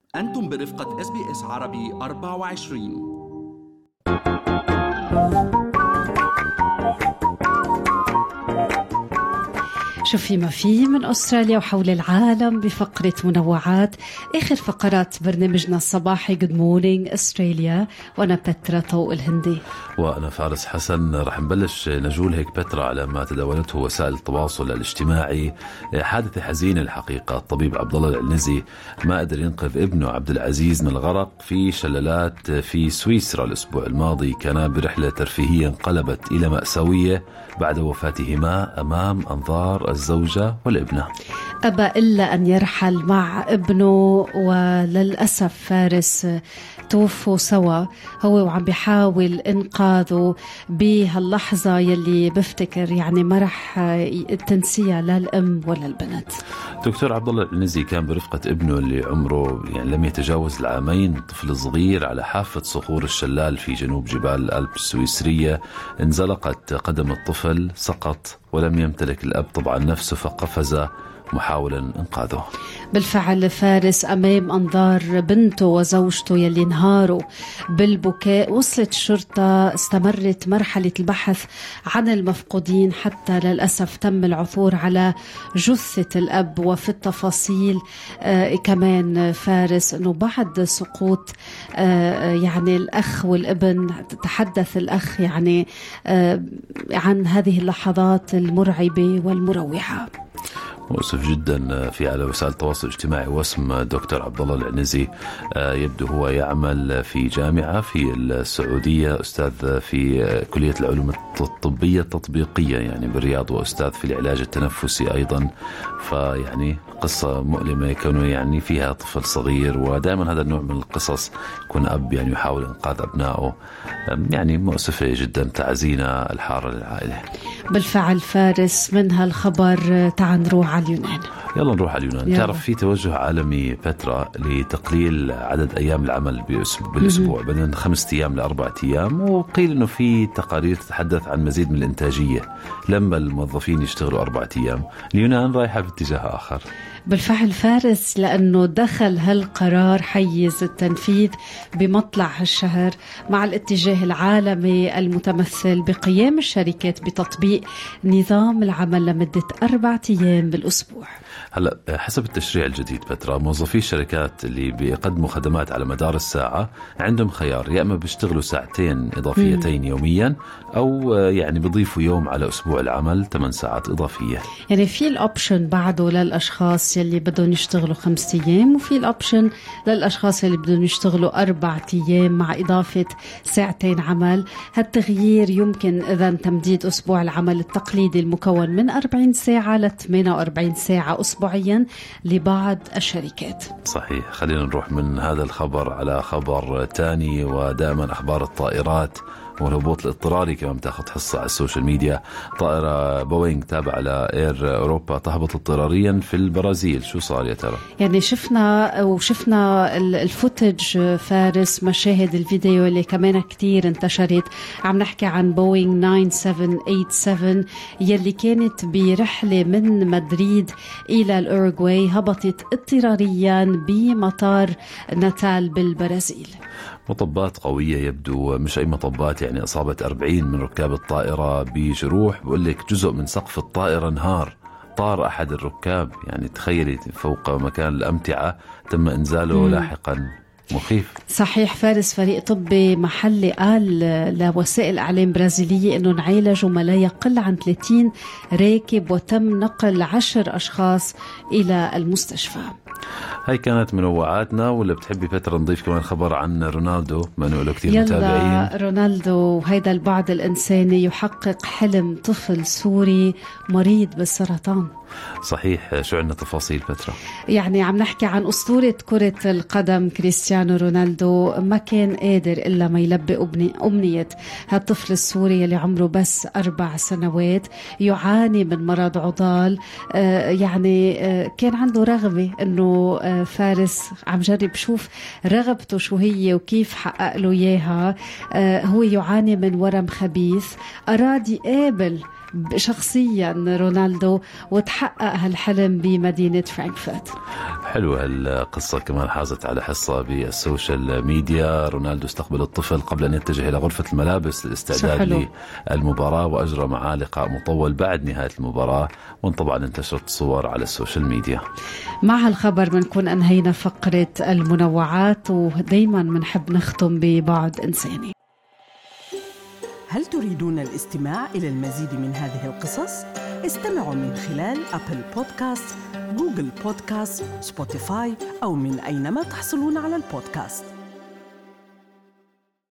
أنتم برفقة SBS عربي 24. شوفي ما في من أستراليا وحول العالم بفقرة منوعات، آخر فقرات برنامجنا الصباحي Good Morning Australia. وأنا بترا طوق الهندي وأنا فارس حسن. رح نبلش نجول هيك بترا على ما تداولته وسائل التواصل الاجتماعي. حادثة حزينة الحقيقة. الطبيب عبد الله العنزي ما قدر ينقذ ابنه عبد العزيز من الغرق في شلالات في سويسرا الأسبوع الماضي. كان برحلة ترفيهية انقلبت إلى مأساوية بعد وفاتهما أمام أنظار الزوجة والابنة. أبى إلا أن يرحل مع ابنه، وللأسف فارس توفوا سوا، هو وعم بيحاول إنقاذه بهاللحظة يلي بفتكر يعني ما رح تنسيها لا الأم ولا البنت. دكتور عبد الله العنزي كان برفقة ابنه اللي عمره يعني لم يتجاوز العامين، طفل صغير، على حافة صخور الشلال في جنوب جبال الألب السويسرية. انزلقت قدم الطفل، سقط ولم يمتلك الأب طبعا نفسه فقفز محاولا إنقاذه. بالفعل فارس أمام أنظار بنته وزوجته يلي انهاروا بالبكاء. وصلت الشرطة، استمرت مرحلة البحث عن المفقودين حتى للأسف تم العثور على جثة الأب. وفي التفاصيل كمان فارس أنه بعد سقوط يعني الأخ والابن، تحدث الأخ يعني عن هذه اللحظات المرعبة والمروعة. مؤسف جدا. في على وسائل التواصل الاجتماعي واسم دكتور عبد الله العنزي. يبدو هو يعمل في جامعة في السعودية، أستاذ في كلية العلوم الطبية التطبيقية يعني بالرياض، وأستاذ في العلاج التنفسي أيضا. فيعني قصة مؤلمة كونه يعني فيها طفل صغير، ودائما هذا النوع من القصص يكون أب يعني يحاول إنقاذ أبنائه. يعني مؤسفة جدا. تعزينا الحارة للعائلة. بالفعل فارس، من هالخبر تعال نروح على اليونان. يلا نروح على اليونان. تعرف في توجه عالمي بترا لتقليل عدد أيام العمل بالأسبوع، بدل 5 أيام ل4 أيام. وقيل أنه في تقارير تتحدث عن مزيد من الإنتاجية لما الموظفين يشتغلوا 4 أيام. اليونان رايحة باتجاه آخر. بالفعل فارس، لأنه دخل هالقرار حيز التنفيذ بمطلع هالشهر مع الاتجاه العالمي المتمثل بقيام الشركات بتطبيق نظام العمل لمدة 4 أيام بالأسبوع. هلا حسب التشريع الجديد بترا، موظفي الشركات اللي بيقدموا خدمات على مدار الساعة عندهم خيار، يا اما بيشتغلوا 2 إضافيتين يوميا، او يعني بيضيفوا يوم على اسبوع العمل 8 ساعات إضافية. يعني في الأوبشن بعده للأشخاص يلي بدهم يشتغلوا 5 أيام، وفي الأوبشن للأشخاص يلي بدهم يشتغلوا 4 أيام مع إضافة 2 عمل. هالتغيير يمكن إذن تمديد أسبوع العمل التقليدي المكون من 40 ساعة ل 48 ساعة أسبوعيا لبعض الشركات. صحيح. خلينا نروح من هذا الخبر على خبر تاني، ودائما أخبار الطائرات والهبوط الاضطراري كمان بتاخد حصة على السوشيال ميديا. طائرة بوينغ تابعة لإير أوروبا تهبط اضطراريا في البرازيل. شو صار يا ترى؟ يعني شفنا الفوتج فارس، مشاهد الفيديو اللي كمان كتير انتشرت. عم نحكي عن بوينغ 9787 يلي كانت برحلة من مدريد إلى الأوروغواي، هبطت اضطراريا بمطار ناتال بالبرازيل. مطبات قوية يبدو، مش أي مطبات، يعني أصابت 40 من ركاب الطائرة بجروح. بقول لك جزء من سقف الطائرة انهار، طار أحد الركاب. يعني تخيلي فوق مكان الأمتعة تم إنزاله لاحقا. مخيف. صحيح فارس. فريق طبي محلي قال لوسائل إعلام برازيلية أنه نعالجوا ما لا يقل عن 30 راكب، وتم نقل 10 أشخاص إلى المستشفى. هاي كانت منوعاتنا. ولا بتحبي بترا نضيف كمان خبر عن رونالدو، ما له كتير متابعين؟ يلا رونالدو، هيدا البعد الإنساني يحقق حلم طفل سوري مريض بالسرطان. صحيح. شو عندنا تفاصيل بترا؟ يعني عم نحكي عن أسطورة كرة القدم كريستيانو رونالدو. ما كان قادر إلا ما يلبي أمنية هالطفل السوري اللي عمره بس 4 سنوات، يعاني من مرض عضال. يعني كان عنده رغبة إنه فارس، عم جرب شوف رغبته شو هي وكيف حقق له إياها. هو يعاني من ورم خبيث، أراد يقابل شخصيا رونالدو وتحقق هالحلم بمدينة فرانكفورت. حلوة القصة، كمان حازت على حصة بالسوشيال ميديا. رونالدو استقبل الطفل قبل أن يتجه إلى غرفة الملابس للاستعداد للمباراة، وأجرى معاه لقاء مطول بعد نهاية المباراة، وطبعا انتشرت صور على السوشيال ميديا. مع هالخبر بنكون أنهينا فقرة المنوعات، ودايما بنحب نختم ببعض إنساني. هل تريدون الاستماع إلى المزيد من هذه القصص؟ استمعوا من خلال أبل بودكاست، جوجل بودكاست، سبوتيفاي أو من أينما تحصلون على البودكاست.